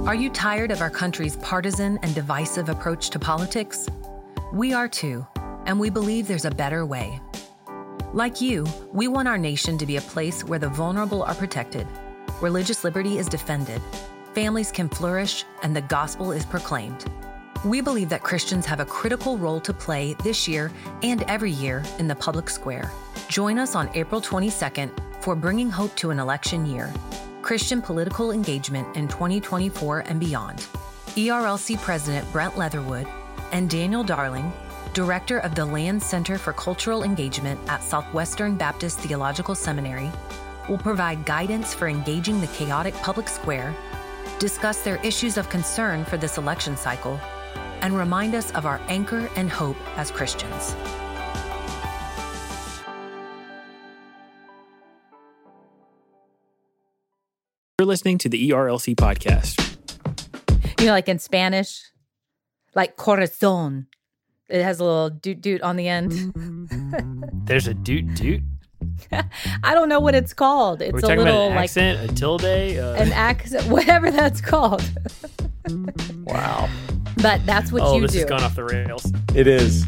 Are you tired of our country's partisan and divisive approach to politics? We are too, and we believe there's a better way. Like you, we want our nation to be a place where the vulnerable are protected, religious liberty is defended, families can flourish, and the gospel is proclaimed. We believe that Christians have a critical role to play this year and every year in the public square. Join us on April 22nd for Bringing Hope to an Election Year, Christian Political Engagement in 2024 and beyond. ERLC President Brent Leatherwood and Daniel Darling, Director of the Land Center for Cultural Engagement at Southwestern Baptist Theological Seminary, will provide guidance for engaging the chaotic public square, discuss their issues of concern for this election cycle, and remind us of our anchor and hope as Christians. You're listening to the ERLC podcast. You know, like in Spanish, like corazón. It has a little doot-doot on the end. There's a doot-doot? I don't know what it's called. It's We're a talking little about an accent, a tilde? an accent, whatever that's called. Wow. But that's what you do. Oh, this has gone off the rails. It is.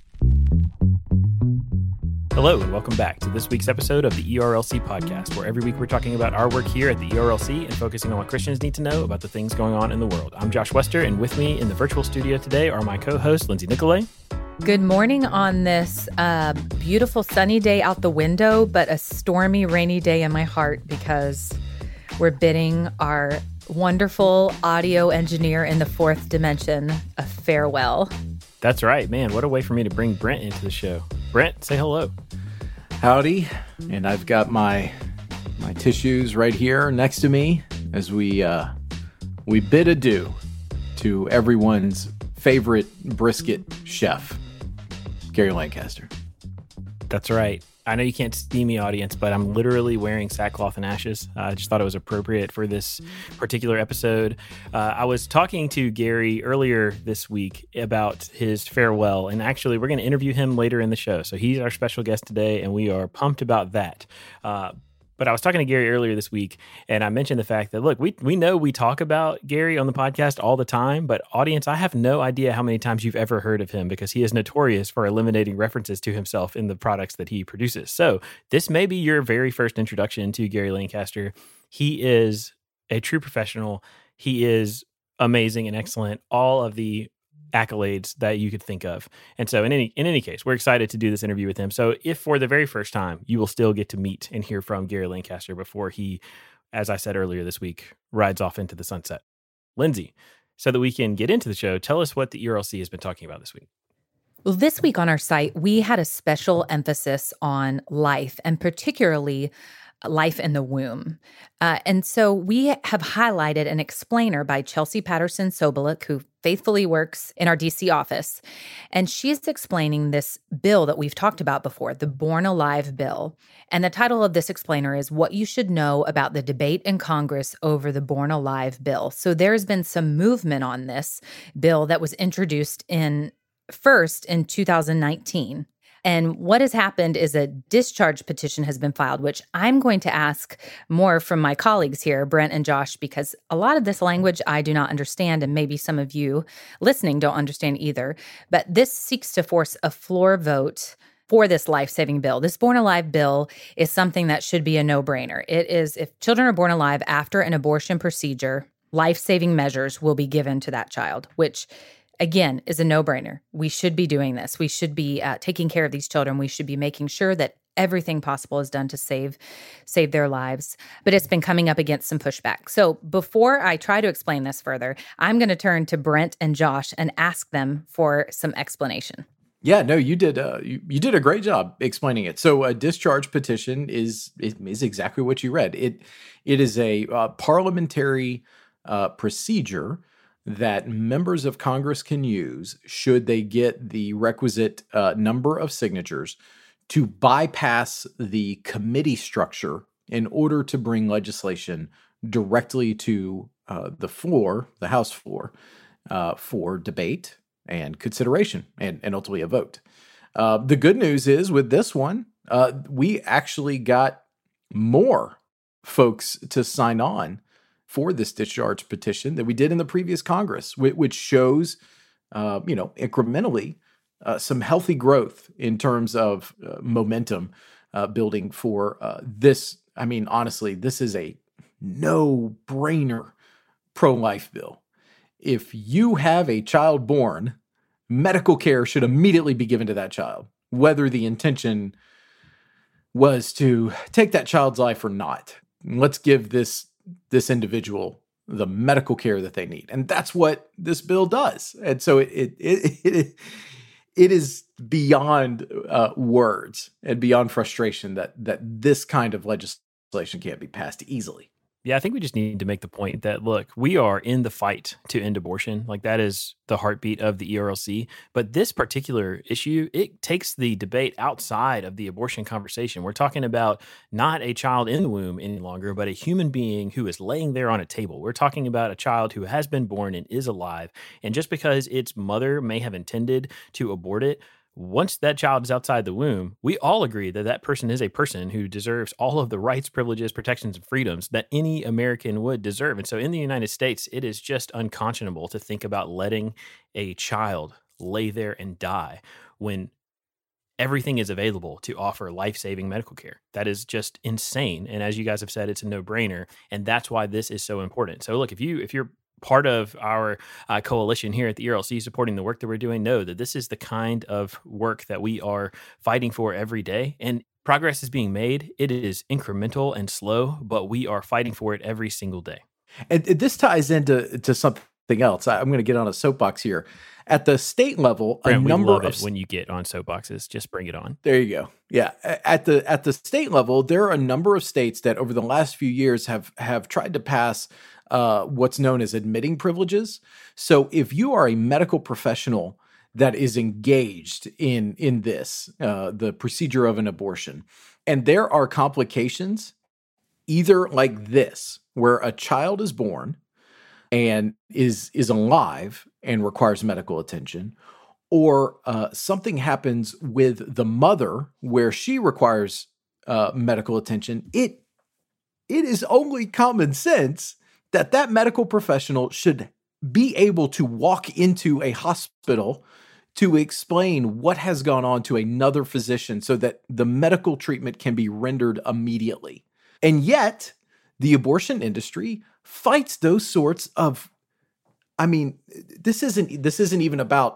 Hello, and welcome back to this week's episode of the ERLC podcast, where every week we're talking about our work here at the ERLC and focusing on what Christians need to know about the things going on in the world. I'm Josh Wester, and with me in the virtual studio today are my co-hosts, Lindsay Nicolay. Good morning on this beautiful sunny day out the window, but a stormy, rainy day in my heart because we're bidding our wonderful audio engineer in the fourth dimension a farewell. That's right, man. What a way for me to bring Brent into the show. Brent, say hello. Howdy. And I've got my tissues right here next to me as we bid adieu to everyone's favorite brisket chef, Gary Lancaster. That's right. I know you can't see me, audience, but I'm literally wearing sackcloth and ashes. I just thought it was appropriate for this particular episode. I was talking to Gary earlier this week about his farewell, and actually we're going to interview him later in the show. So he's our special guest today, and we are pumped about that. But I was talking to Gary earlier this week, and I mentioned the fact that, look, we know we talk about Gary on the podcast all the time, but audience, I have no idea how many times you've ever heard of him because he is notorious for eliminating references to himself in the products that he produces. So this may be your very first introduction to Gary Lancaster. He is a true professional. He is amazing and excellent. All of the accolades that you could think of. And so in any case, we're excited to do this interview with him. So if for the very first time, you will still get to meet and hear from Gary Lancaster before he, as I said earlier this week, rides off into the sunset. Lindsay, so that we can get into the show, tell us what the ERLC has been talking about this week. Well, this week on our site, we had a special emphasis on life, and particularly life in the womb. And so we have highlighted an explainer by Chelsea Patterson Sobolik, who faithfully works in our DC office. And she's explaining this bill that we've talked about before, the Born Alive bill. And the title of this explainer is What You Should Know About the Debate in Congress Over the Born Alive Bill. So there's been some movement on this bill that was introduced first in 2019. And what has happened is a discharge petition has been filed, which I'm going to ask more from my colleagues here, Brent and Josh, because a lot of this language I do not understand, and maybe some of you listening don't understand either. But this seeks to force a floor vote for this life-saving bill. This Born Alive bill is something that should be a no-brainer. It is, if children are born alive after an abortion procedure, life-saving measures will be given to that child, which again, is a no-brainer. We should be doing this. We should be taking care of these children. We should be making sure that everything possible is done to save their lives. But it's been coming up against some pushback. So before I try to explain this further, I'm going to turn to Brent and Josh and ask them for some explanation. Yeah, no, you did a great job explaining it. So a discharge petition is exactly what you read. It is a parliamentary procedure that members of Congress can use should they get the requisite number of signatures to bypass the committee structure in order to bring legislation directly to the floor, the House floor, for debate and consideration and ultimately a vote. The good news is with this one, we actually got more folks to sign on for this discharge petition that we did in the previous Congress, which shows, incrementally some healthy growth in terms of momentum building for this. I mean, honestly, this is a no-brainer pro-life bill. If you have a child born, medical care should immediately be given to that child, whether the intention was to take that child's life or not. Let's give this individual the medical care that they need. And that's what this bill does. And so it is beyond words and beyond frustration that this kind of legislation can't be passed easily. Yeah, I think we just need to make the point that, look, we are in the fight to end abortion. Like, that is the heartbeat of the ERLC. But this particular issue, it takes the debate outside of the abortion conversation. We're talking about not a child in the womb any longer, but a human being who is laying there on a table. We're talking about a child who has been born and is alive. And just because its mother may have intended to abort it, once that child is outside the womb, we all agree that that person is a person who deserves all of the rights, privileges, protections, and freedoms that any American would deserve. And so in the United States, it is just unconscionable to think about letting a child lay there and die when everything is available to offer life-saving medical care. That is just insane. And as you guys have said, it's a no-brainer. And that's why this is so important. So look, if you're part of our coalition here at the ERLC supporting the work that we're doing, know that this is the kind of work that we are fighting for every day. And progress is being made. It is incremental and slow, but we are fighting for it every single day. And this ties into something else. I'm going to get on a soapbox here. At the state level, Brent, a number we love of it when you get on soapboxes. Just bring it on. There you go. Yeah, at the state level, there are a number of states that over the last few years have tried to pass what's known as admitting privileges. So if you are a medical professional that is engaged in this, the procedure of an abortion, and there are complications, either like this, where a child is born and is alive and requires medical attention, or something happens with the mother where she requires medical attention, it is only common sense that medical professional should be able to walk into a hospital to explain what has gone on to another physician so that the medical treatment can be rendered immediately. And yet, the abortion industry fights those sorts of, I mean, this isn't even about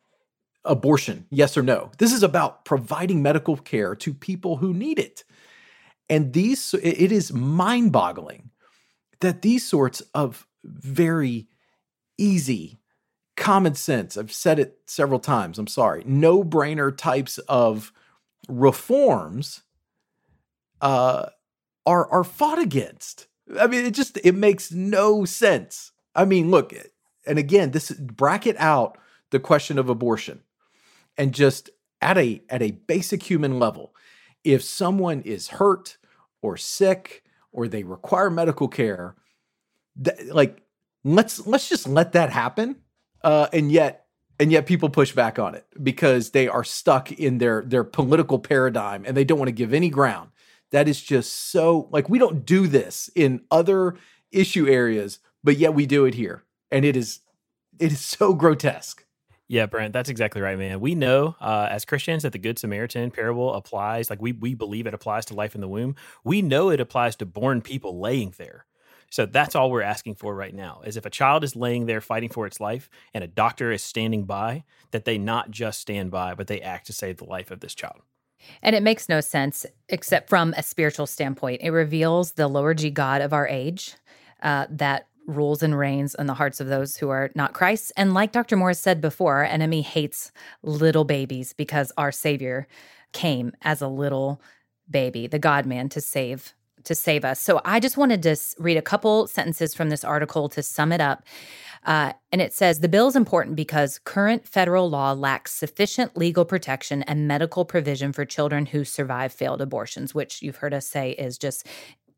abortion, yes or no. This is about providing medical care to people who need it. And it is mind-boggling that these sorts of very easy, common sense, I've said it several times, I'm sorry, no-brainer types of reforms are fought against. I mean, it makes no sense. I mean, look, and again, bracket out the question of abortion and just at a basic human level, if someone is hurt or sick or they require medical care, let's just let that happen. And yet people push back on it because they are stuck in their political paradigm and they don't want to give any ground. That is just so, we don't do this in other issue areas, but yet we do it here. And it is so grotesque. Yeah, Brent, that's exactly right, man. We know as Christians that the Good Samaritan parable applies, we believe it applies to life in the womb. We know it applies to born people laying there. So that's all we're asking for right now, is if a child is laying there fighting for its life and a doctor is standing by, that they not just stand by, but they act to save the life of this child. And it makes no sense except from a spiritual standpoint. It reveals the lower G God of our age that rules and reigns in the hearts of those who are not Christ. And like Dr. Morris said before, our enemy hates little babies because our Savior came as a little baby, the God-man, to save us. So I just wanted to read a couple sentences from this article to sum it up. And it says, the bill is important because current federal law lacks sufficient legal protection and medical provision for children who survive failed abortions, which you've heard us say is just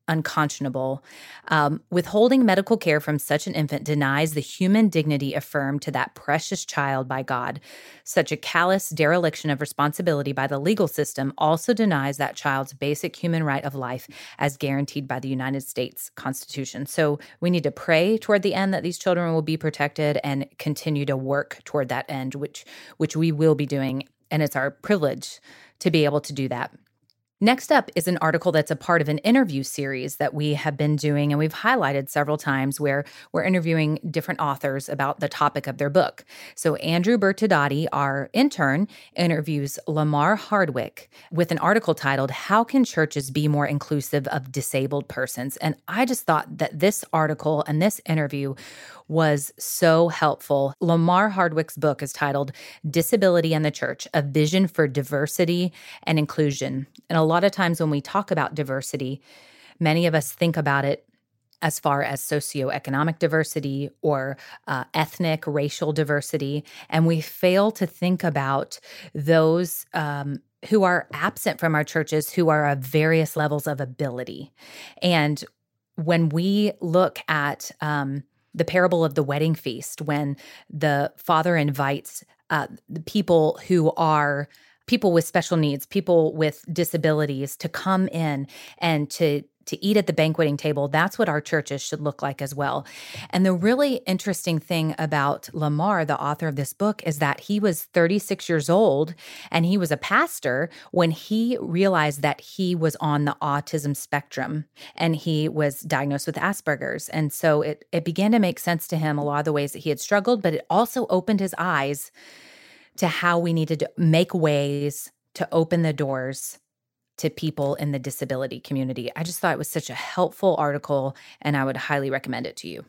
unconscionable. Withholding medical care from such an infant denies the human dignity affirmed to that precious child by God. Such a callous dereliction of responsibility by the legal system also denies that child's basic human right of life as guaranteed by the United States Constitution. So we need to pray toward the end that these children will be protected and continue to work toward that end, which we will be doing. And it's our privilege to be able to do that. Next up is an article that's a part of an interview series that we have been doing, and we've highlighted several times, where we're interviewing different authors about the topic of their book. So Andrew Bertodotti, our intern, interviews Lamar Hardwick with an article titled, "How Can Churches Be More Inclusive of Disabled Persons?" And I just thought that this article and this interview was so helpful. Lamar Hardwick's book is titled Disability and the Church, A Vision for Diversity and Inclusion. And a lot of times when we talk about diversity, many of us think about it as far as socioeconomic diversity or ethnic, racial diversity, and we fail to think about those who are absent from our churches, who are of various levels of ability. And when we look at the parable of the wedding feast, when the father invites the people who are people with special needs, people with disabilities to come in and to eat at the banqueting table, that's what our churches should look like as well. And the really interesting thing about Lamar, the author of this book, is that he was 36 years old and he was a pastor when he realized that he was on the autism spectrum and he was diagnosed with Asperger's. And so it began to make sense to him, a lot of the ways that he had struggled, but it also opened his eyes to how we needed to make ways to open the doors to people in the disability community. I just thought it was such a helpful article, and I would highly recommend it to you.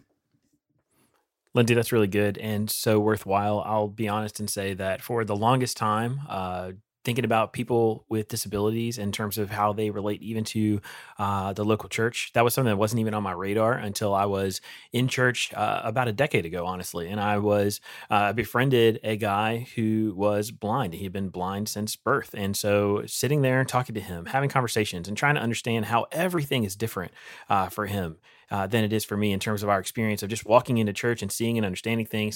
Lindsay, that's really good and so worthwhile. I'll be honest and say that for the longest time, thinking about people with disabilities in terms of how they relate even to the local church, that was something that wasn't even on my radar until I was in church about a decade ago, honestly. And I was befriended a guy who was blind. He had been blind since birth. And so sitting there and talking to him, having conversations and trying to understand how everything is different for him than it is for me in terms of our experience of just walking into church and seeing and understanding things.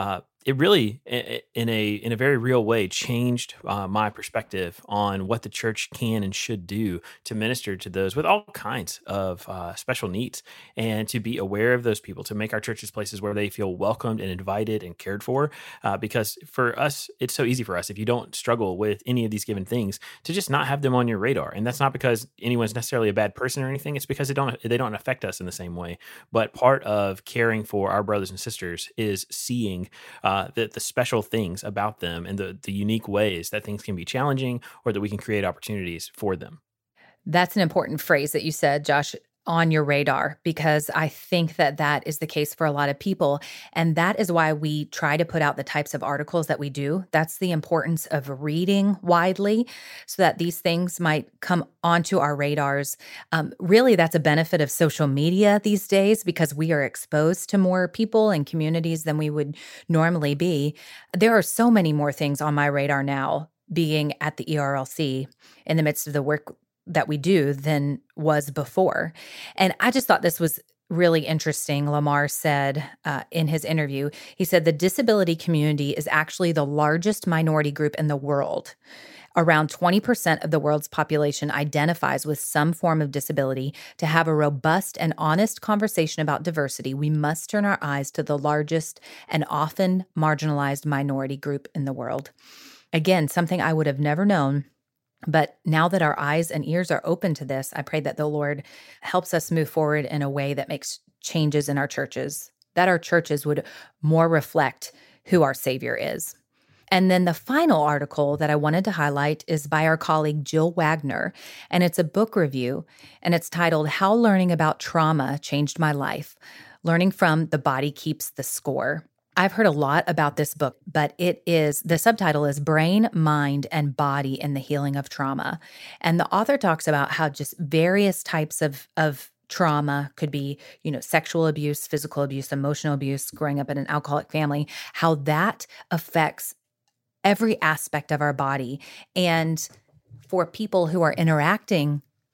It really, in a very real way, changed my perspective on what the church can and should do to minister to those with all kinds of special needs, and to be aware of those people, to make our churches places where they feel welcomed and invited and cared for. Because for us, it's so easy for us, if you don't struggle with any of these given things, to just not have them on your radar. And that's not because anyone's necessarily a bad person or anything. It's because they don't affect us in the same way. But part of caring for our brothers and sisters is seeing the special things about them and the unique ways that things can be challenging or that we can create opportunities for them. That's an important phrase that you said, Josh, on your radar, because I think that that is the case for a lot of people. And that is why we try to put out the types of articles that we do. That's the importance of reading widely so that these things might come onto our radars. Really, that's a benefit of social media these days because we are exposed to more people and communities than we would normally be. There are so many more things on my radar now, being at the ERLC in the midst of the work that we do than was before. And I just thought this was really interesting. Lamar said in his interview, he said, the disability community is actually the largest minority group in the world. Around 20% of the world's population identifies with some form of disability. To have a robust and honest conversation about diversity, we must turn our eyes to the largest and often marginalized minority group in the world. Again, something I would have never known. But now that our eyes and ears are open to this, I pray that the Lord helps us move forward in a way that makes changes in our churches, that our churches would more reflect who our Savior is. And then the final article that I wanted to highlight is by our colleague Jill Wagner, and it's a book review, and it's titled How Learning About Trauma Changed My Life, Learning from The Body Keeps the Score. I've heard a lot about this book, but the subtitle is Brain, Mind, and Body in the Healing of Trauma. And the author talks about how just various types of trauma could be, sexual abuse, physical abuse, emotional abuse, growing up in an alcoholic family, how that affects every aspect of our body. And for people who are interacting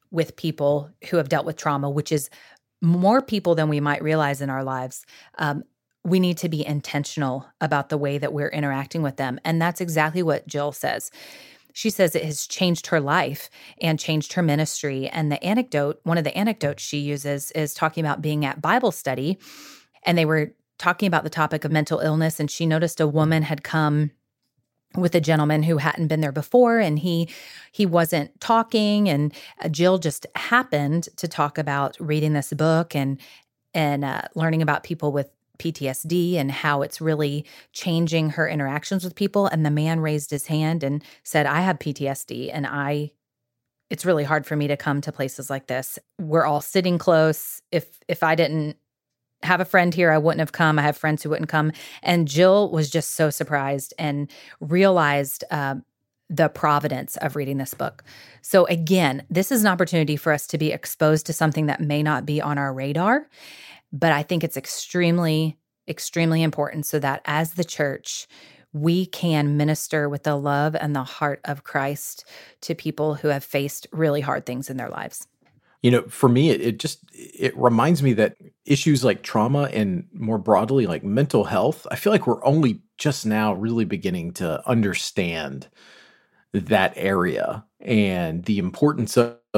with people who have dealt with trauma, which is more people than we might realize in our lives. We need to be intentional about the way that we're interacting with them. And that's exactly what Jill says. She says it has changed her life and changed her ministry. And one of the anecdotes she uses is talking about being at Bible study. And they were talking about the topic of mental illness. And she noticed a woman had come with a gentleman who hadn't been there before, and he wasn't talking. And Jill just happened to talk about reading this book and learning about people with PTSD and how it's really changing her interactions with people. And the man raised his hand and said, I have PTSD, and it's really hard for me to come to places like this. We're all sitting close. If I didn't have a friend here, I wouldn't have come. I have friends who wouldn't come. And Jill was just so surprised and realized the providence of reading this book. So again, this is an opportunity for us to be exposed to something that may not be on our radar, but I think it's extremely, extremely important so that as the church, we can minister with the love and the heart of Christ to people who have faced really hard things in their lives. For me, it reminds me that issues like trauma and more broadly like mental health, I feel like we're only just now really beginning to understand that area and the importance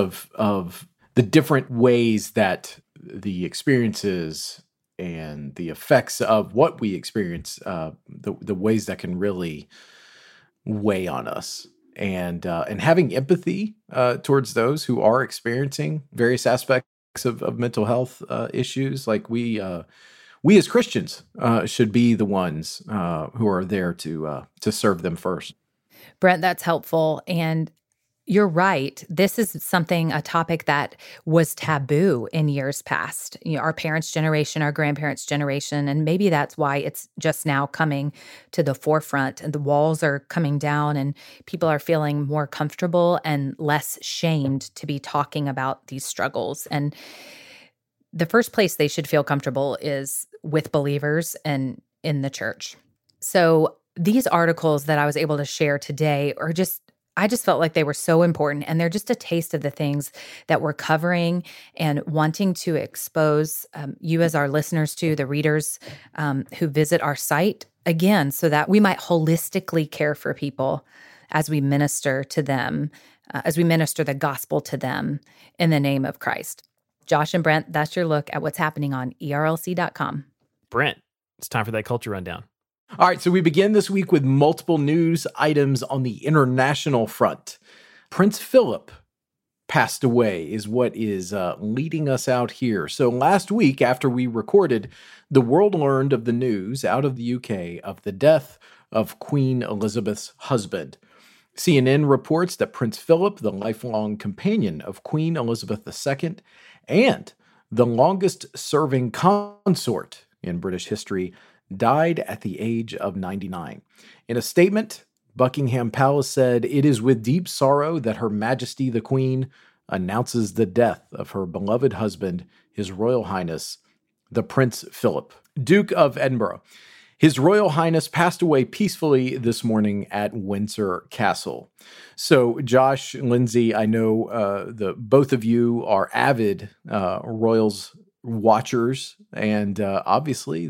of the different ways that the experiences and the effects of what we experience, the ways that can really weigh on us. And having empathy towards those who are experiencing various aspects of mental health issues, like we as Christians should be the ones who are there to serve them first. Brent, that's helpful. And you're right. This is a topic that was taboo in years past. Our parents' generation, our grandparents' generation, and maybe that's why it's just now coming to the forefront and the walls are coming down and people are feeling more comfortable and less shamed to be talking about these struggles. And the first place they should feel comfortable is with believers and in the church. So these articles that I was able to share today I just felt like they were so important, and they're just a taste of the things that we're covering and wanting to expose you as our listeners to, the readers who visit our site, again, so that we might holistically care for people as we minister to them, as we minister the gospel to them in the name of Christ. Josh and Brent, that's your look at what's happening on ERLC.com. Brent, it's time for that culture rundown. All right, so we begin this week with multiple news items on the international front. Prince Philip passed away is what is leading us out here. So last week, after we recorded, the world learned of the news out of the UK of the death of Queen Elizabeth's husband. CNN reports that Prince Philip, the lifelong companion of Queen Elizabeth II and the longest-serving consort in British history, died at the age of 99. In a statement, Buckingham Palace said, "It is with deep sorrow that Her Majesty the Queen announces the death of her beloved husband, His Royal Highness, the Prince Philip, Duke of Edinburgh. His Royal Highness passed away peacefully this morning at Windsor Castle." So, Josh, Lindsay, I know both of you are avid Royals watchers, and obviously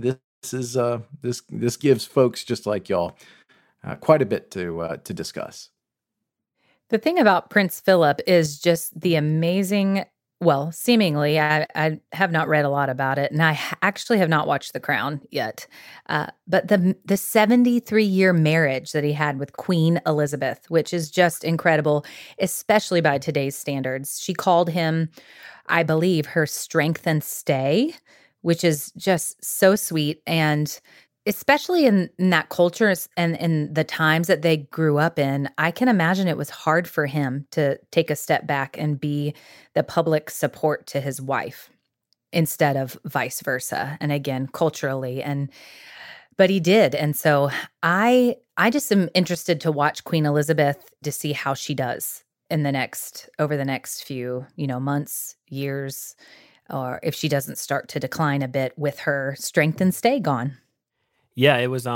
this gives folks just like y'all quite a bit to discuss. The thing about Prince Philip is just the amazing, well, seemingly, I have not read a lot about it, and I actually have not watched The Crown yet, but the 73-year marriage that he had with Queen Elizabeth, which is just incredible, especially by today's standards. She called him, I believe, her strength and stay, which is just so sweet. And especially in that culture and in the times that they grew up in, I can imagine it was hard for him to take a step back and be the public support to his wife instead of vice versa. And again, culturally, but he did. And so I just am interested to watch Queen Elizabeth to see how she does over the next few, months, years, or if she doesn't start to decline a bit with her strength and stay gone. Yeah, it was,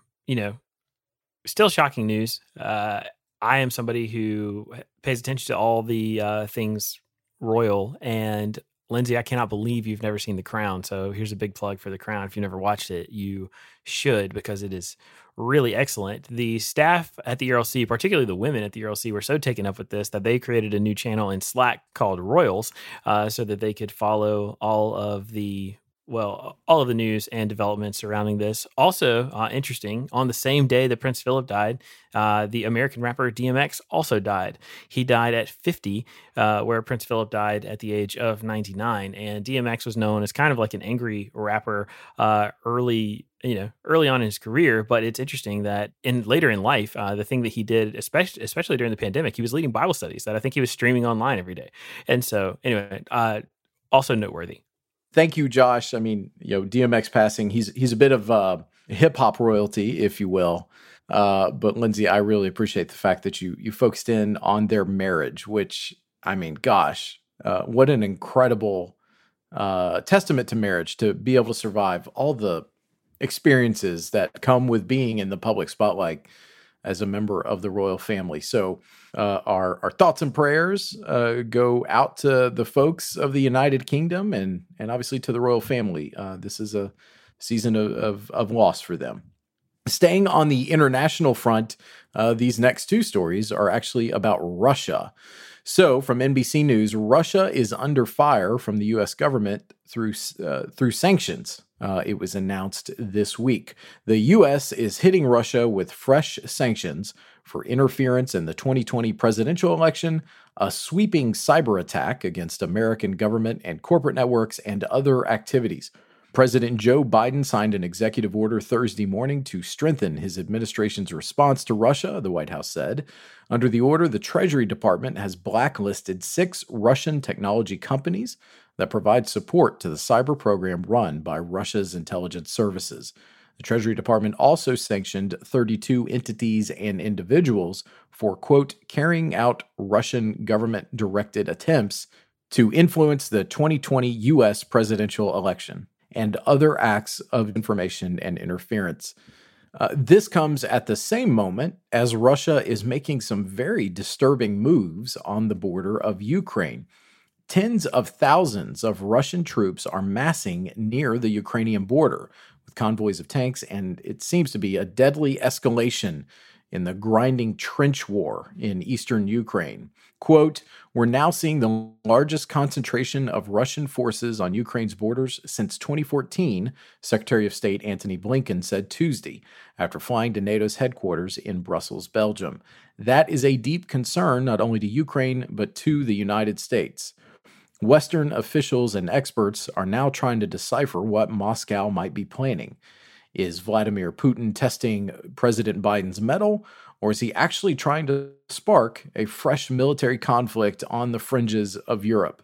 still shocking news. I am somebody who pays attention to all the things royal. And Lindsay, I cannot believe you've never seen The Crown. So here's a big plug for The Crown. If you've never watched it, you should, because it is really excellent. The staff at the ERLC, particularly the women at the ERLC, were so taken up with this that they created a new channel in Slack called Royals, so that they could follow all of the news and developments surrounding this. Also, interesting, on the same day that Prince Philip died, the American rapper DMX also died. He died at 50, where Prince Philip died at the age of 99. And DMX was known as kind of like an angry rapper early on in his career. But it's interesting that later in life, the thing that he did, especially during the pandemic, he was leading Bible studies that I think he was streaming online every day. And so anyway, also noteworthy. Thank you, Josh. I mean, DMX passing, he's a bit of hip hop royalty, if you will. But Lindsay, I really appreciate the fact that you focused in on their marriage, which, I mean, gosh, what an incredible testament to marriage, to be able to survive all the experiences that come with being in the public spotlight as a member of the royal family. So our thoughts and prayers go out to the folks of the United Kingdom and obviously to the royal family. This is a season of loss for them. Staying on the international front, these next two stories are actually about Russia. So, from NBC News, Russia is under fire from the U.S. government through sanctions. It was announced this week. The U.S. is hitting Russia with fresh sanctions for interference in the 2020 presidential election, a sweeping cyber attack against American government and corporate networks, and other activities. President Joe Biden signed an executive order Thursday morning to strengthen his administration's response to Russia, the White House said. Under the order, the Treasury Department has blacklisted 6 Russian technology companies that provide support to the cyber program run by Russia's intelligence services. The Treasury Department also sanctioned 32 entities and individuals for, quote, carrying out Russian government-directed attempts to influence the 2020 U.S. presidential election and other acts of information and interference. This comes at the same moment as Russia is making some very disturbing moves on the border of Ukraine. Tens of thousands of Russian troops are massing near the Ukrainian border with convoys of tanks, and it seems to be a deadly escalation in the grinding trench war in eastern Ukraine. Quote, we're now seeing the largest concentration of Russian forces on Ukraine's borders since 2014, Secretary of State Antony Blinken said Tuesday, after flying to NATO's headquarters in Brussels, Belgium. That is a deep concern not only to Ukraine, but to the United States. Western officials and experts are now trying to decipher what Moscow might be planning. Is Vladimir Putin testing President Biden's mettle, or is he actually trying to spark a fresh military conflict on the fringes of Europe?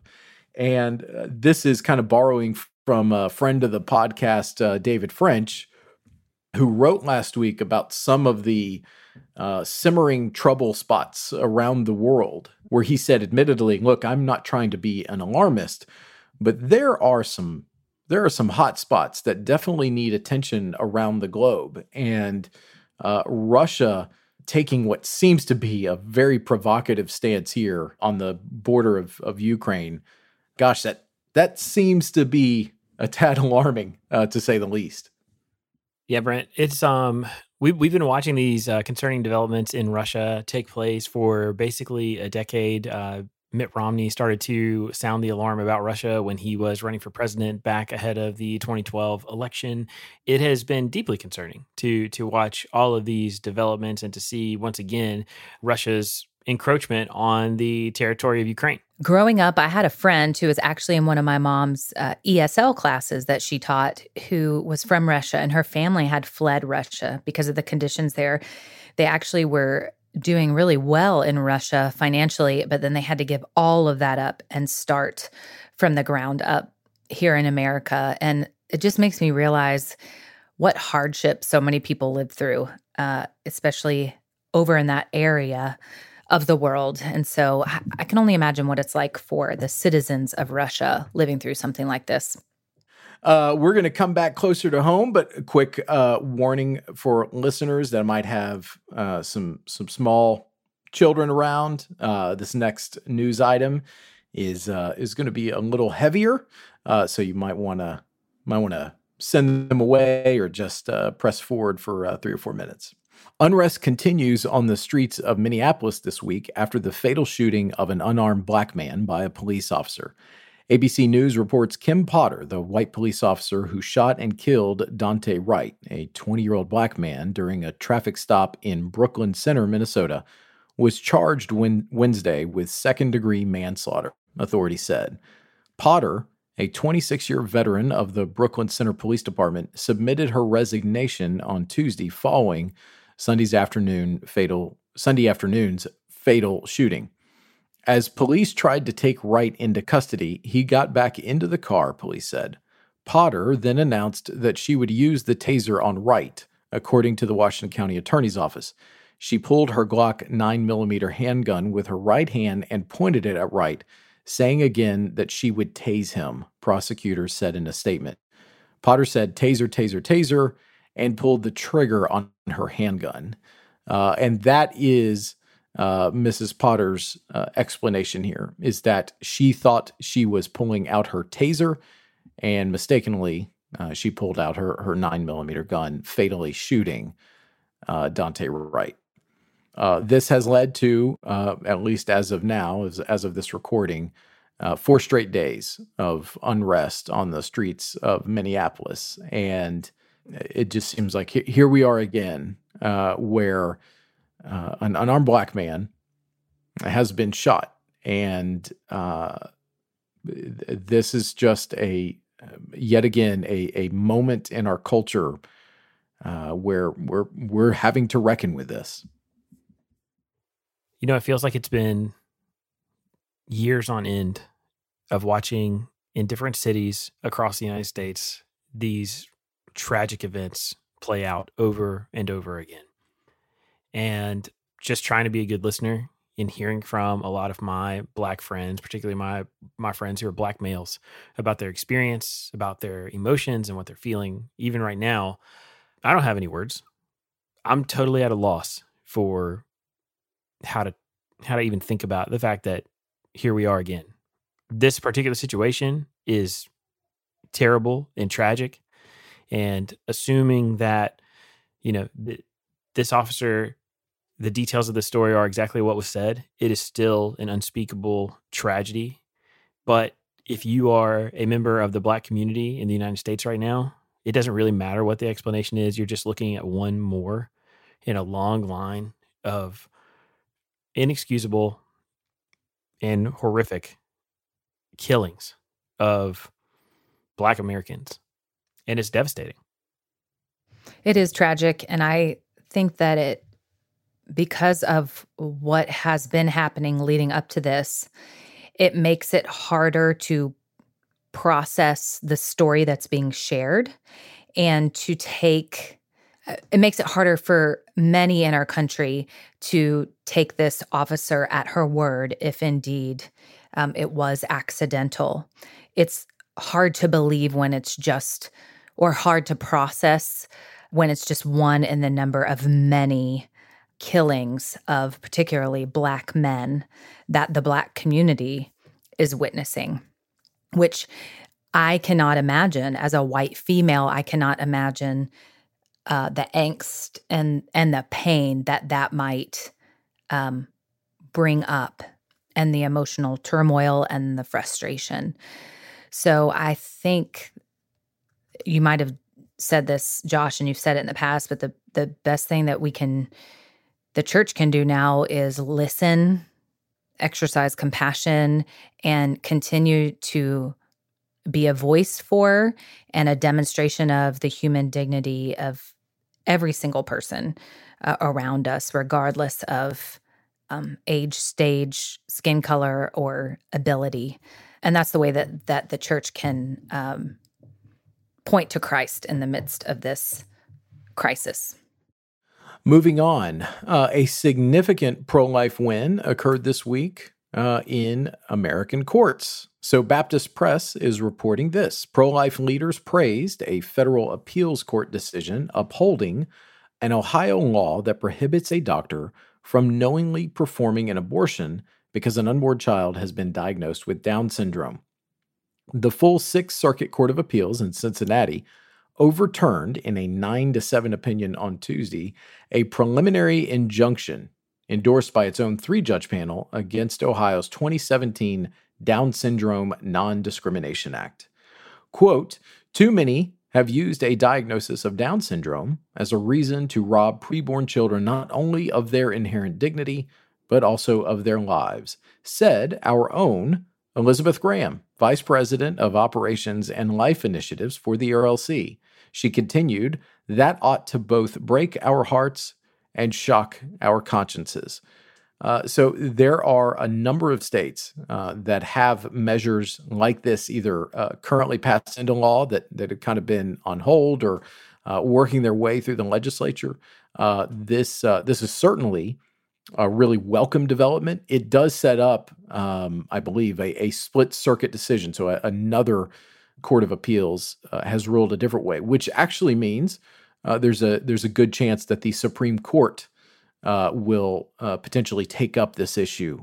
And this is kind of borrowing from a friend of the podcast, David French, who wrote last week about some of the simmering trouble spots around the world, where he said, admittedly, look, I'm not trying to be an alarmist, but there are some hot spots that definitely need attention around the globe. And Russia taking what seems to be a very provocative stance here on the border of Ukraine, gosh, that seems to be a tad alarming, to say the least. Yeah, Brent, it's we've been watching these concerning developments in Russia take place for basically a decade. Mitt Romney started to sound the alarm about Russia when he was running for president back ahead of the 2012 election. It has been deeply concerning to watch all of these developments and to see, once again, Russia's encroachment on the territory of Ukraine. Growing up, I had a friend who was actually in one of my mom's ESL classes that she taught, who was from Russia, and her family had fled Russia because of the conditions there. They actually were doing really well in Russia financially, but then they had to give all of that up and start from the ground up here in America. And it just makes me realize what hardship so many people live through, especially over in that area of the world. And so I can only imagine what it's like for the citizens of Russia living through something like this. We're going to come back closer to home, but a quick warning for listeners that might have some small children around. This next news item is going to be a little heavier. So you might want to send them away or just press forward for 3 or 4 minutes. Unrest continues on the streets of Minneapolis this week after the fatal shooting of an unarmed black man by a police officer. ABC News reports Kim Potter, the white police officer who shot and killed Daunte Wright, a 20-year-old black man, during a traffic stop in Brooklyn Center, Minnesota, was charged Wednesday with second-degree manslaughter, authorities said. Potter, a 26-year veteran of the Brooklyn Center Police Department, submitted her resignation on Tuesday following Sunday afternoon's fatal shooting. As police tried to take Wright into custody, he got back into the car, police said. Potter then announced that she would use the taser on Wright, according to the Washington County Attorney's Office. She pulled her Glock 9mm handgun with her right hand and pointed it at Wright, saying again that she would tase him, prosecutors said in a statement. Potter said, "Taser, taser, taser," and pulled the trigger on her handgun. And that is Mrs. Potter's explanation here, is that she thought she was pulling out her taser, and mistakenly she pulled out her 9mm gun, fatally shooting Daunte Wright. This has led to, at least as of now, as of this recording, 4 straight days of unrest on the streets of Minneapolis. And it just seems like here we are again, where an unarmed black man has been shot. And this is just yet again, a moment in our culture where we're having to reckon with this. You know, it feels like it's been years on end of watching in different cities across the United States these tragic events play out over and over again. And just trying to be a good listener and hearing from a lot of my black friends, particularly my friends who are black males, about their experience, about their emotions and what they're feeling. Even right now, I don't have any words. I'm totally at a loss for how to even think about the fact that here we are again. This particular situation is terrible and tragic, and assuming that, you know, this officer, the details of the story are exactly what was said, it is still an unspeakable tragedy. But if you are a member of the black community in the United States right now, it doesn't really matter what the explanation is. You're just looking at one more in a long line of inexcusable and horrific killings of black Americans. And it's devastating. It is tragic. And I think that because of what has been happening leading up to this, it makes it harder to process the story that's being shared and it makes it harder for many in our country to take this officer at her word if indeed it was accidental. It's hard to believe when it's just, or hard to process when it's just one in the number of many killings of particularly black men that the black community is witnessing, which I cannot imagine. As a white female, I cannot imagine the angst and the pain that might bring up, and the emotional turmoil and the frustration. So I think you might have said this, Josh, and you've said it in the past, but the best thing that the church can do now is listen, exercise compassion, and continue to be a voice for and a demonstration of the human dignity of every single person around us, regardless of age, stage, skin color, or ability. And that's the way that the church can point to Christ in the midst of this crisis. Moving on, a significant pro-life win occurred this week in American courts. So Baptist Press is reporting this. Pro-life leaders praised a federal appeals court decision upholding an Ohio law that prohibits a doctor from knowingly performing an abortion because an unborn child has been diagnosed with Down syndrome. The full Sixth Circuit Court of Appeals in Cincinnati overturned in a 9-7 opinion on Tuesday a preliminary injunction endorsed by its own 3-judge panel against Ohio's 2017 Down Syndrome Non-Discrimination Act. Quote, "Too many have used a diagnosis of Down syndrome as a reason to rob preborn children not only of their inherent dignity, but also of their lives," said our own Elizabeth Graham, Vice President of Operations and Life Initiatives for the ERLC. She continued, "That ought to both break our hearts and shock our consciences." So there are a number of states that have measures like this either currently passed into law that have kind of been on hold or working their way through the legislature. This is certainly a really welcome development. It does set up, I believe, a split circuit decision. So another court of appeals has ruled a different way, which actually means there's a good chance that the Supreme Court will potentially take up this issue,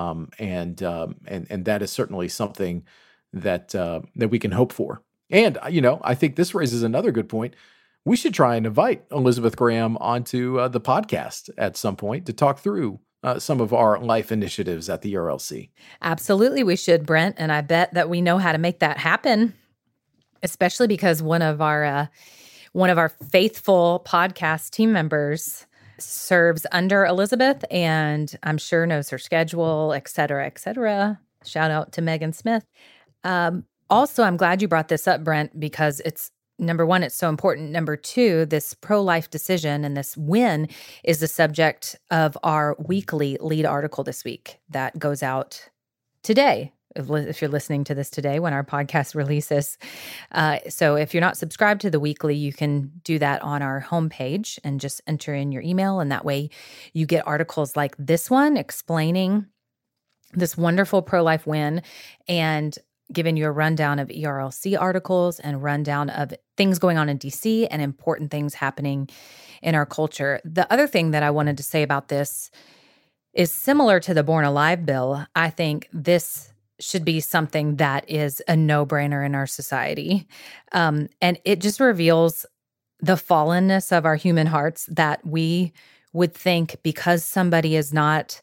and that is certainly something that we can hope for. And I think this raises another good point. We should try and invite Elizabeth Graham onto the podcast at some point to talk through some of our life initiatives at the ERLC. Absolutely, we should, Brent. And I bet that we know how to make that happen, especially because one of our faithful podcast team members serves under Elizabeth, and I'm sure knows her schedule, et cetera, et cetera. Shout out to Megan Smith. Also, I'm glad you brought this up, Brent, because it's, number one, it's so important. Number two, this pro-life decision and this win is the subject of our weekly lead article this week that goes out today, if you're listening to this today when our podcast releases. So if you're not subscribed to the weekly, you can do that on our homepage and just enter in your email. And that way you get articles like this one explaining this wonderful pro-life win and giving you a rundown of ERLC articles and rundown of things going on in DC and important things happening in our culture. The other thing that I wanted to say about this is similar to the Born Alive bill. I think this should be something that is a no-brainer in our society. And it just reveals the fallenness of our human hearts, that we would think because somebody is not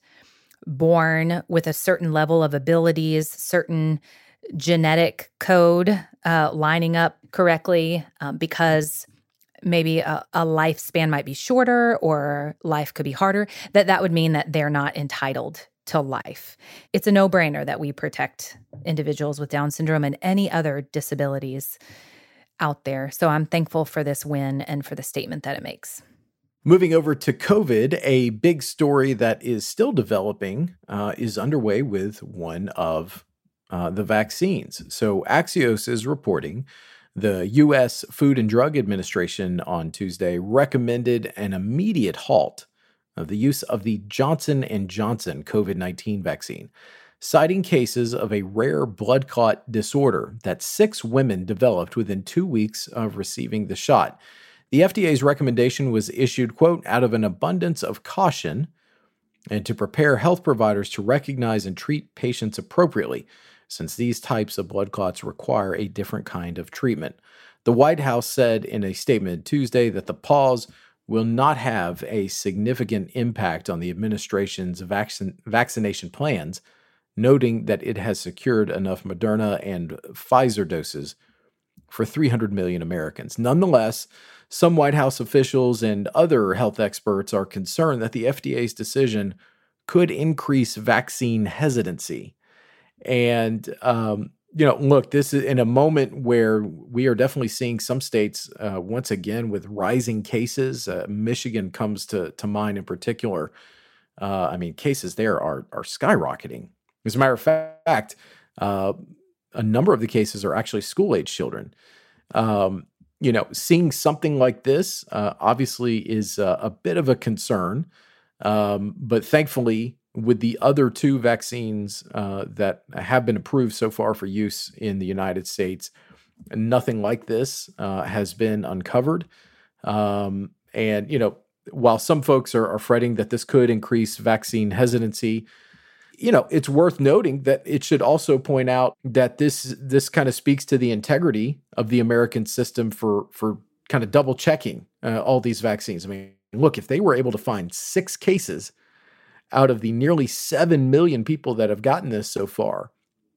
born with a certain level of abilities, certain genetic code lining up correctly, because maybe a lifespan might be shorter or life could be harder, that would mean that they're not entitled to life. It's a no-brainer that we protect individuals with Down syndrome and any other disabilities out there. So I'm thankful for this win and for the statement that it makes. Moving over to COVID, a big story that is still developing is underway with one of the vaccines. So Axios is reporting the U.S. Food and Drug Administration on Tuesday recommended an immediate halt of the use of the Johnson & Johnson COVID-19 vaccine, citing cases of a rare blood clot disorder that 6 women developed within 2 weeks of receiving the shot. The FDA's recommendation was issued, quote, out of an abundance of caution and to prepare health providers to recognize and treat patients appropriately, since these types of blood clots require a different kind of treatment. The White House said in a statement Tuesday that the pause will not have a significant impact on the administration's vaccination plans, noting that it has secured enough Moderna and Pfizer doses for 300 million Americans. Nonetheless, some White House officials and other health experts are concerned that the FDA's decision could increase vaccine hesitancy. And, look, this is in a moment where we are definitely seeing some states, once again, with rising cases. Michigan comes to mind in particular. Cases there are skyrocketing. As a matter of fact, a number of the cases are actually school-age children. Seeing something like this obviously is a bit of a concern. But thankfully, with the other 2 vaccines that have been approved so far for use in the United States, nothing like this has been uncovered. While some folks are fretting that this could increase vaccine hesitancy, It's worth noting that it should also point out that this kind of speaks to the integrity of the American system for kind of double checking all these vaccines. I mean, look, if they were able to find 6 cases out of the nearly 7 million people that have gotten this so far,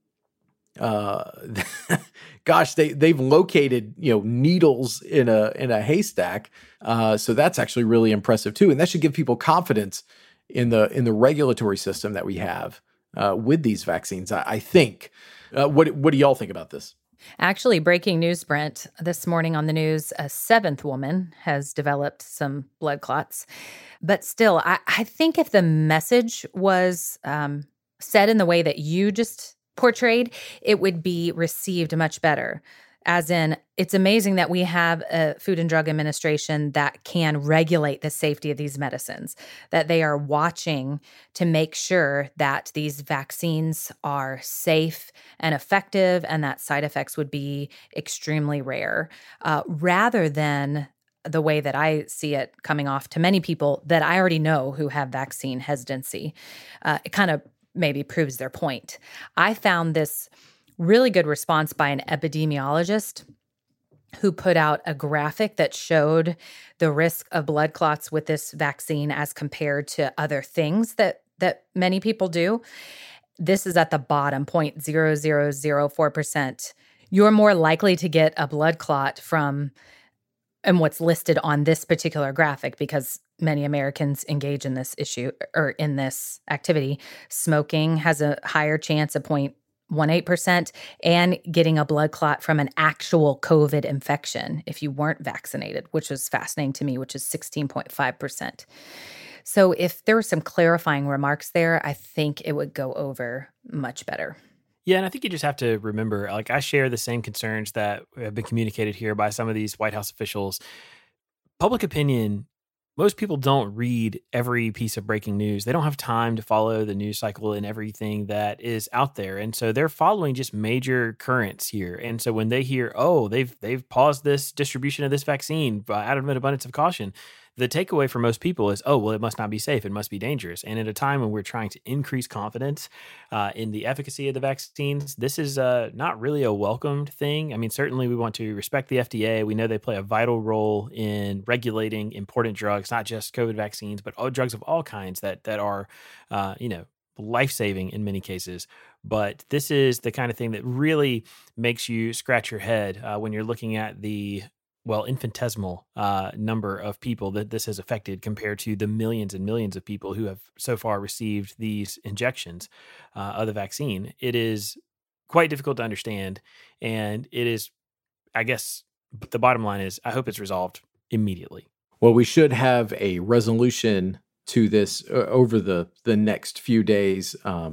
gosh, they've located needles in a haystack. So that's actually really impressive too, and that should give people confidence in the regulatory system that we have with these vaccines. I think. What do y'all think about this? Actually, breaking news, Brent. This morning on the news, a 7th woman has developed some blood clots. But still, I think if the message was said in the way that you just portrayed, it would be received much better. As in, it's amazing that we have a Food and Drug Administration that can regulate the safety of these medicines, that they are watching to make sure that these vaccines are safe and effective and that side effects would be extremely rare, rather than the way that I see it coming off to many people that I already know who have vaccine hesitancy. It kind of maybe proves their point. I found this really good response by an epidemiologist who put out a graphic that showed the risk of blood clots with this vaccine as compared to other things that many people do. This is at the bottom, 0.0004%. You're more likely to get a blood clot from, and what's listed on this particular graphic, because many Americans engage in this issue or in this activity. Smoking has a higher chance of 0.18%, and getting a blood clot from an actual COVID infection if you weren't vaccinated, which was fascinating to me, which is 16.5%. So if there were some clarifying remarks there, I think it would go over much better. Yeah, and I think you just have to remember, like, I share the same concerns that have been communicated here by some of these White House officials. Public opinion, most people don't read every piece of breaking news. They don't have time to follow the news cycle and everything that is out there. And so they're following just major currents here. And so when they hear, oh, they've paused this distribution of this vaccine out of an abundance of caution, the takeaway for most people is, oh, well, it must not be safe. It must be dangerous. And at a time when we're trying to increase confidence in the efficacy of the vaccines, this is not really a welcomed thing. I mean, certainly we want to respect the FDA. We know they play a vital role in regulating important drugs, not just COVID vaccines, but drugs of all kinds that are, life-saving in many cases. But this is the kind of thing that really makes you scratch your head when you're looking at the infinitesimal number of people that this has affected compared to the millions and millions of people who have so far received these injections of the vaccine. It is quite difficult to understand. And it is, I guess, the bottom line is I hope it's resolved immediately. Well, we should have a resolution to this over the next few days.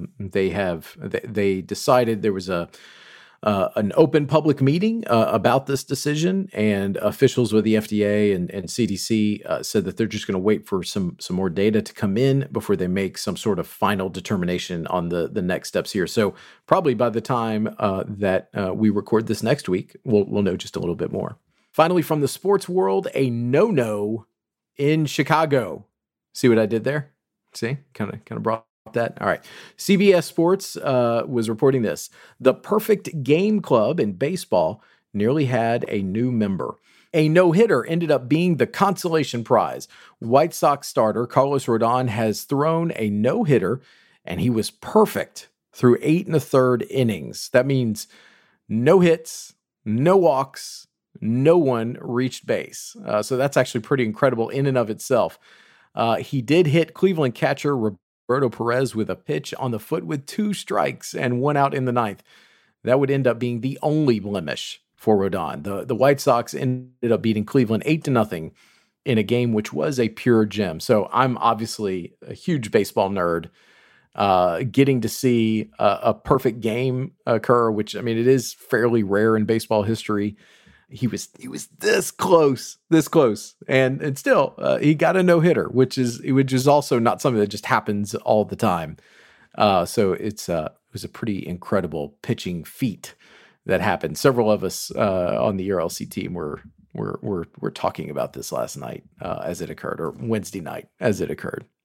They decided there was an open public meeting about this decision, and officials with the FDA and CDC said that they're just going to wait for some more data to come in before they make some sort of final determination on the next steps here. So probably by the time that we record this next week, we'll know just a little bit more. Finally, from the sports world, a no-no in Chicago. See what I did there? See, kind of brought that. All right. CBS Sports was reporting this. The Perfect Game Club in baseball nearly had a new member. A no-hitter ended up being the consolation prize. White Sox starter Carlos Rodon has thrown a no-hitter, and he was perfect through 8 1/3 innings. That means no hits, no walks, no one reached base. So that's actually pretty incredible in and of itself. He did hit Cleveland catcher Roberto Perez with a pitch on the foot with 2 strikes and 1 out in the 9th. That would end up being the only blemish for Rodon. The White Sox ended up beating Cleveland 8-0 in a game which was a pure gem. So I'm obviously a huge baseball nerd. Getting to see a perfect game occur, which, I mean, it is fairly rare in baseball history. He was this close, and still he got a no-hitter, which is also not something that just happens all the time. So it was a pretty incredible pitching feat that happened. Several of us on the ERLC team were talking about this last night as it occurred, or Wednesday night as it occurred.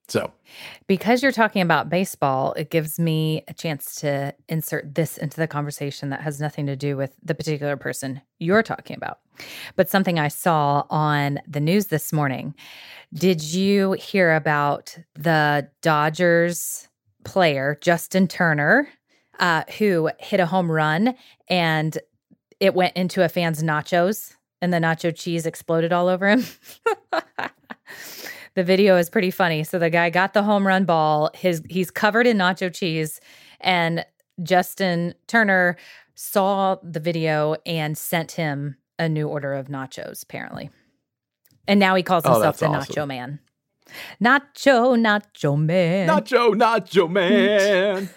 So, because you're talking about baseball, it gives me a chance to insert this into the conversation that has nothing to do with the particular person you're talking about, but something I saw on the news this morning. Did you hear about the Dodgers player, Justin Turner, who hit a home run and it went into a fan's nachos and the nacho cheese exploded all over him? The video is pretty funny. So the guy got the home run ball. He's covered in nacho cheese, and Justin Turner saw the video and sent him a new order of nachos, apparently. And now he calls himself the awesome. Nacho Man. Nacho Man. Nacho Man.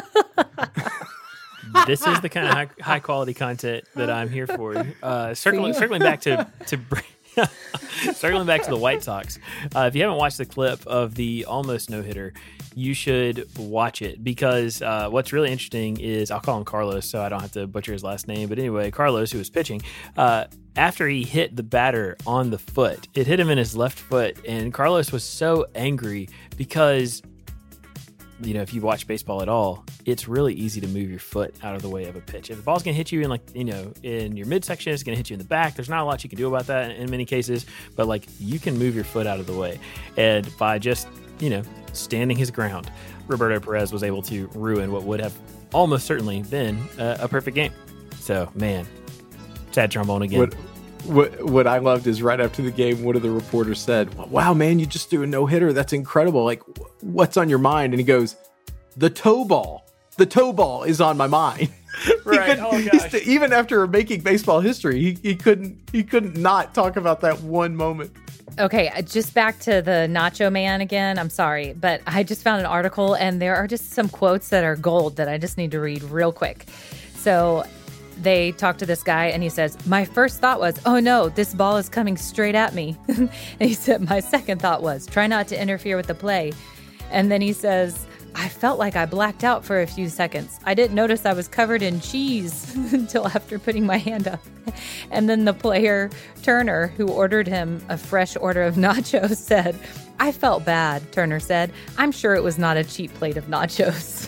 This is the kind of high quality content that I'm here for. Circling back to circling back to the White Sox. If you haven't watched the clip of the almost no-hitter, you should watch it, because what's really interesting is, I'll call him Carlos so I don't have to butcher his last name, but anyway, Carlos, who was pitching, after he hit the batter on the foot, it hit him in his left foot, and Carlos was so angry because, you know, if you watch baseball at all, it's really easy to move your foot out of the way of a pitch. If the ball's going to hit you in, like, you know, in your midsection, it's going to hit you in the back. There's not a lot you can do about that in many cases, but like, you can move your foot out of the way. And by just, you know, standing his ground, Roberto Perez was able to ruin what would have almost certainly been a perfect game. So, man, sad trombone again. What I loved is right after the game, one of the reporters said, "Wow, man, you just threw a no-hitter. That's incredible. Like, what's on your mind?" And he goes, "The toe ball. The toe ball is on my mind." Right. Even after making baseball history, he couldn't not talk about that one moment. Okay, just back to the Nacho Man again. I'm sorry, but I just found an article, and there are just some quotes that are gold that I just need to read real quick. So they talk to this guy, and he says, "My first thought was, oh no, this ball is coming straight at me." And he said, "My second thought was, try not to interfere with the play." And then he says, "I felt like I blacked out for a few seconds. I didn't notice I was covered in cheese until after putting my hand up." And then the player, Turner, who ordered him a fresh order of nachos, said, "I felt bad," Turner said. "I'm sure it was not a cheap plate of nachos."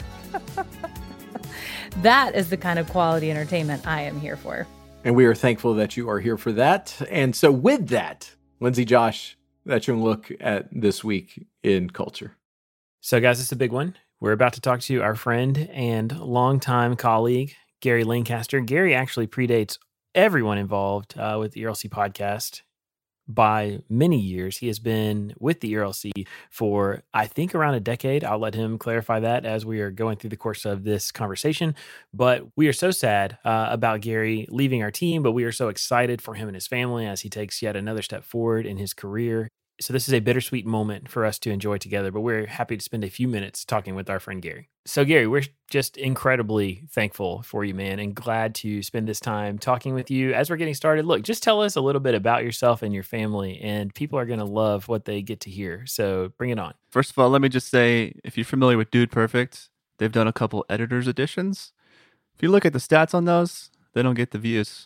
That is the kind of quality entertainment I am here for. And we are thankful that you are here for that. And so with that, Lindsay, Josh, that's your look at this week in culture. So, guys, this is a big one. We're about to talk to our friend and longtime colleague, Gary Lancaster. Gary actually predates everyone involved with the ERLC podcast by many years. He has been with the ERLC for, I think, around a decade. I'll let him clarify that as we are going through the course of this conversation. But we are so sad about Gary leaving our team, but we are so excited for him and his family as he takes yet another step forward in his career. So this is a bittersweet moment for us to enjoy together, but we're happy to spend a few minutes talking with our friend Gary. So Gary, we're just incredibly thankful for you, man, and glad to spend this time talking with you. As we're getting started, look, just tell us a little bit about yourself and your family, and people are going to love what they get to hear. So bring it on. First of all, let me just say, if you're familiar with Dude Perfect, they've done a couple editor's editions. If you look at the stats on those, they don't get the views.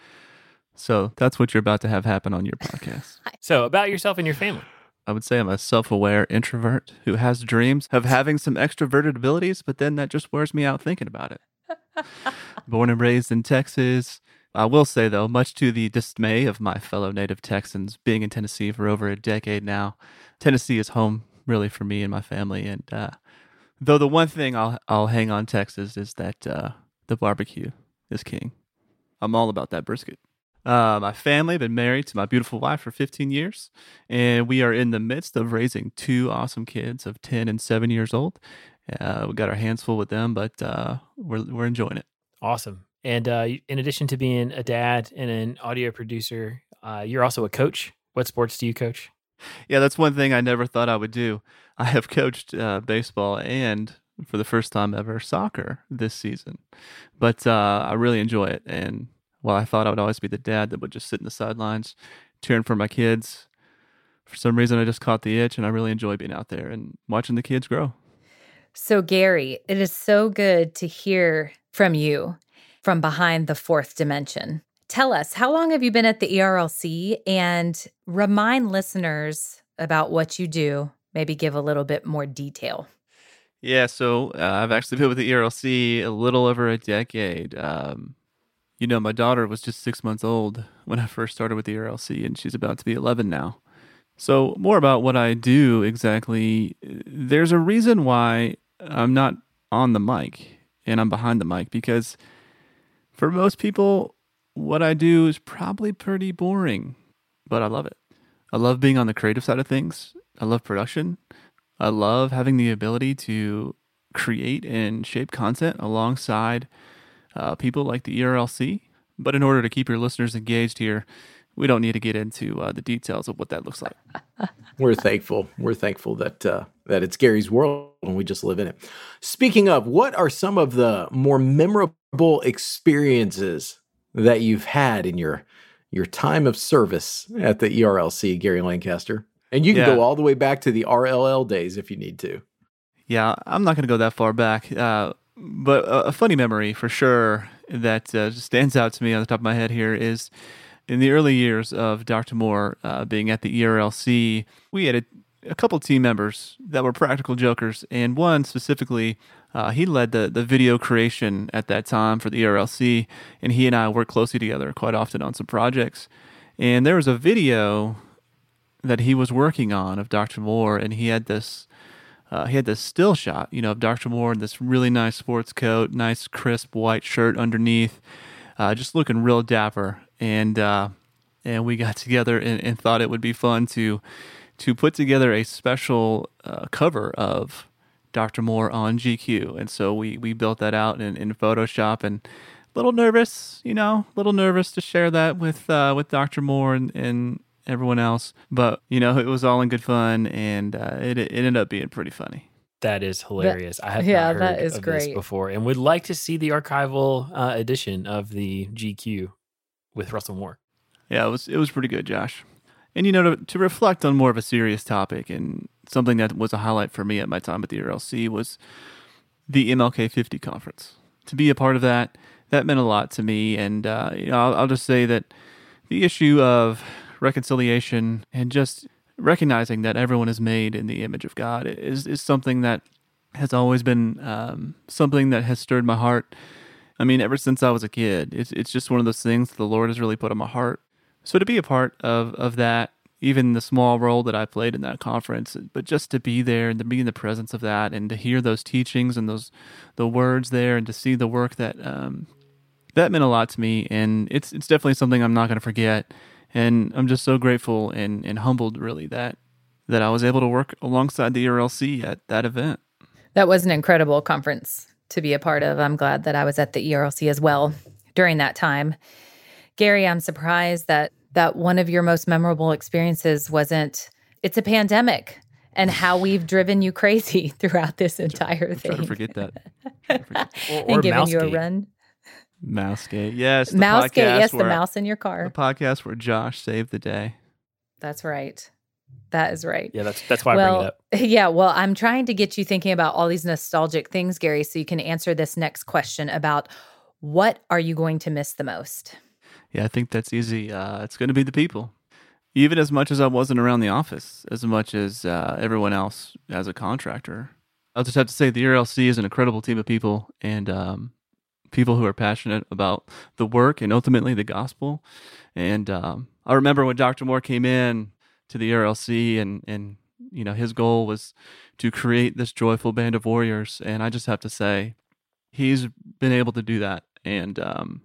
So that's what you're about to have happen on your podcast. So about yourself and your family. I would say I'm a self-aware introvert who has dreams of having some extroverted abilities, but then that just wears me out thinking about it. Born and raised in Texas. I will say, though, much to the dismay of my fellow native Texans, being in Tennessee for over a decade now, Tennessee is home really for me and my family. And though the one thing I'll hang on Texas is that the barbecue is king. I'm all about that brisket. My family, been married to my beautiful wife for 15 years, and we are in the midst of raising two awesome kids of 10 and 7 years old. We got our hands full with them, but we're enjoying it. Awesome. And in addition to being a dad and an audio producer, you're also a coach. What sports do you coach? Yeah, that's one thing I never thought I would do. I have coached baseball and, for the first time ever, soccer this season. But I really enjoy it, and while I thought I would always be the dad that would just sit in the sidelines cheering for my kids, for some reason I just caught the itch, and I really enjoy being out there and watching the kids grow. So, Gary, it is so good to hear from you from behind the fourth dimension. Tell us, how long have you been at the ERLC, and remind listeners about what you do maybe give a little bit more detail. Yeah, so I've actually been with the ERLC a little over a decade. My daughter was just 6 months old when I first started with the ERLC, and she's about to be 11 now. So more about what I do exactly. There's a reason why I'm not on the mic and I'm behind the mic, because for most people, what I do is probably pretty boring, but I love it. I love being on the creative side of things. I love production. I love having the ability to create and shape content alongside people like the ERLC. But in order to keep your listeners engaged here, we don't need to get into the details of what that looks like. We're thankful. We're thankful that it's Gary's world and we just live in it. Speaking of, what are some of the more memorable experiences that you've had in your time of service at the ERLC, Gary Lancaster? And you can go all the way back to the RLL days if you need to. Yeah, I'm not going to go that far back. But a funny memory for sure that stands out to me on the top of my head here is in the early years of Dr. Moore being at the ERLC, we had a couple team members that were practical jokers, and one specifically, he led the video creation at that time for the ERLC, and he and I worked closely together quite often on some projects. And there was a video that he was working on of Dr. Moore, and he had this still shot, of Dr. Moore in this really nice sports coat, nice crisp white shirt underneath, just looking real dapper. And we got together and thought it would be fun to put together a special cover of Dr. Moore on GQ. And so we built that out in Photoshop, and a little nervous to share that with Dr. Moore and everyone else. But, it was all in good fun, and it ended up being pretty funny. That is hilarious. I have not heard that is of great. this before, and would like to see the archival edition of the GQ with Russell Moore. Yeah, it was pretty good, Josh. And, to reflect on more of a serious topic, and something that was a highlight for me at my time at the ERLC was the MLK 50 conference. To be a part of that meant a lot to me. And, I'll just say that the issue of reconciliation and just recognizing that everyone is made in the image of God is something that has always been something that has stirred my heart. I mean, ever since I was a kid, it's just one of those things that the Lord has really put on my heart. So to be a part of that, even the small role that I played in that conference, but just to be there and to be in the presence of that, and to hear those teachings and the words there, and to see the work that meant a lot to me. And it's definitely something I'm not going to forget. And I'm just so grateful and humbled, really, that I was able to work alongside the ERLC at that event. That was an incredible conference to be a part of. I'm glad that I was at the ERLC as well during that time. Gary, I'm surprised that one of your most memorable experiences wasn't, it's a pandemic, and how we've driven you crazy throughout this entire thing. Try to forget that. Or giving you a Mousegate. run. Mousegate, yes. The Mousegate, podcast yes, the where- mouse in your car. The podcast where Josh saved the day. That's right. That is right. Yeah, that's why I bring it up. Yeah, well, I'm trying to get you thinking about all these nostalgic things, Gary, so you can answer this next question about what are you going to miss the most? Yeah, I think that's easy. It's going to be the people. Even as much as I wasn't around the office, as much as everyone else as a contractor. I'll just have to say the ERLC is an incredible team of people, and people who are passionate about the work and ultimately the gospel. And I remember when Dr. Moore came in to the ERLC, and his goal was to create this joyful band of warriors. And I just have to say, he's been able to do that. And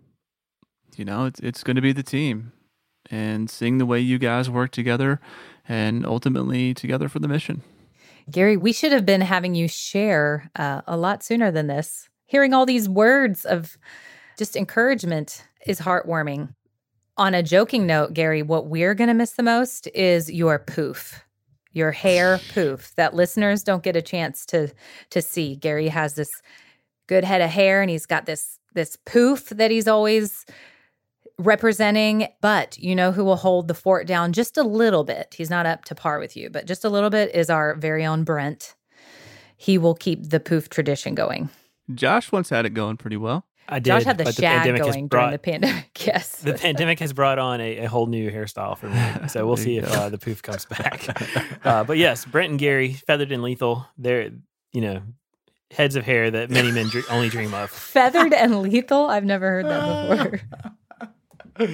it's going to be the team, and seeing the way you guys work together, and ultimately together for the mission. Gary, we should have been having you share a lot sooner than this. Hearing all these words of just encouragement is heartwarming. On a joking note, Gary, what we're going to miss the most is your poof, your hair poof that listeners don't get a chance to see. Gary has this good head of hair, and he's got this poof that he's always representing. But you know who will hold the fort down just a little bit? He's not up to par with you, but just a little bit is our very own Brent. He will keep the poof tradition going. Josh once had it going pretty well. I did. Josh had the but shag pandemic has going brought- during the pandemic. Yes. The pandemic has brought on a whole new hairstyle for me. So we'll see if the poof comes back. But yes, Brent and Gary, feathered and lethal. They're, heads of hair that many men only dream of. Feathered and lethal? I've never heard that before.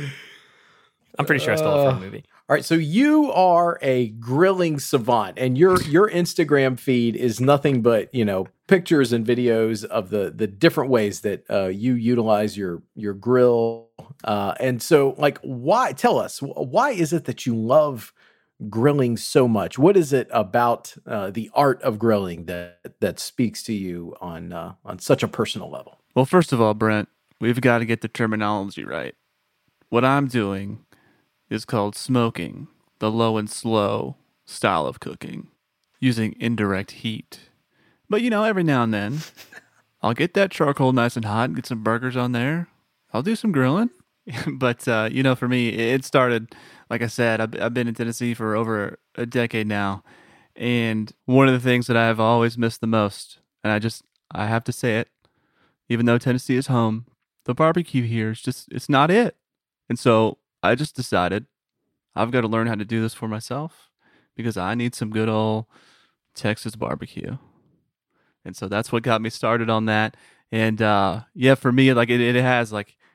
I'm pretty sure I stole it from a movie. All right, so you are a grilling savant, and your Instagram feed is nothing but pictures and videos of the different ways that you utilize your grill. And so, tell us, why is it that you love grilling so much? What is it about the art of grilling that speaks to you on such a personal level? Well, first of all, Brent, we've got to get the terminology right. What I'm doing is called smoking, the low and slow style of cooking, using indirect heat. But, every now and then, I'll get that charcoal nice and hot and get some burgers on there. I'll do some grilling. But, for me, it started, like I said, I've been in Tennessee for over a decade now. And one of the things that I've always missed the most, and I have to say it, even though Tennessee is home, the barbecue here is it's not it. And so I just decided I've got to learn how to do this for myself because I need some good old Texas barbecue. And so that's what got me started on that. And for me, it has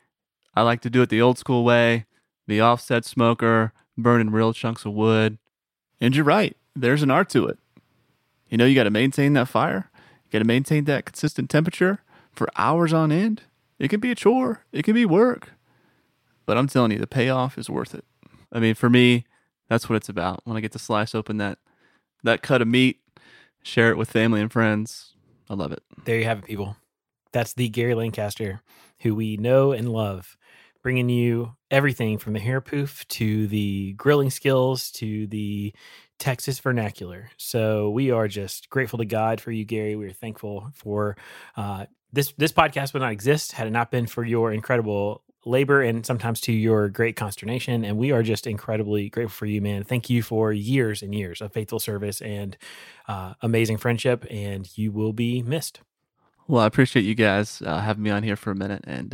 I like to do it the old school way, the offset smoker, burning real chunks of wood. And you're right, there's an art to it. You got to maintain that fire. You got to maintain that consistent temperature for hours on end. It can be a chore. It can be work. But I'm telling you, the payoff is worth it. I mean, for me, that's what it's about. When I get to slice open that cut of meat, share it with family and friends, I love it. There you have it, people. That's the Gary Lancaster, who we know and love, bringing you everything from the hair poof to the grilling skills to the Texas vernacular. So we are just grateful to God for you, Gary. We are thankful for this podcast would not exist had it not been for your incredible labor and sometimes to your great consternation. And we are just incredibly grateful for you, man. Thank you for years and years of faithful service and amazing friendship, and you will be missed. Well, I appreciate you guys having me on here for a minute, and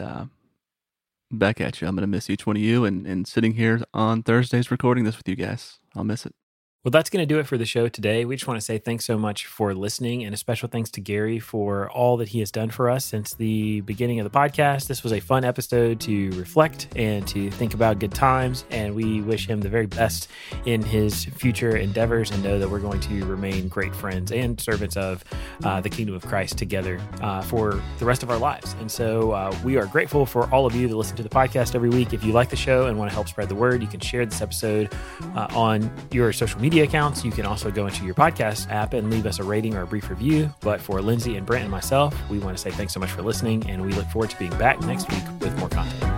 back at you. I'm going to miss each one of you, and sitting here on Thursdays recording this with you guys. I'll miss it. Well, that's going to do it for the show today. We just want to say thanks so much for listening, and a special thanks to Gary for all that he has done for us since the beginning of the podcast. This was a fun episode to reflect and to think about good times, and we wish him the very best in his future endeavors and know that we're going to remain great friends and servants of the kingdom of Christ together for the rest of our lives. And so we are grateful for all of you that listen to the podcast every week. If you like the show and want to help spread the word, you can share this episode on your social media accounts. You can also go into your podcast app and leave us a rating or a brief review. But for Lindsay and Brent and myself, we want to say thanks so much for listening, and we look forward to being back next week with more content.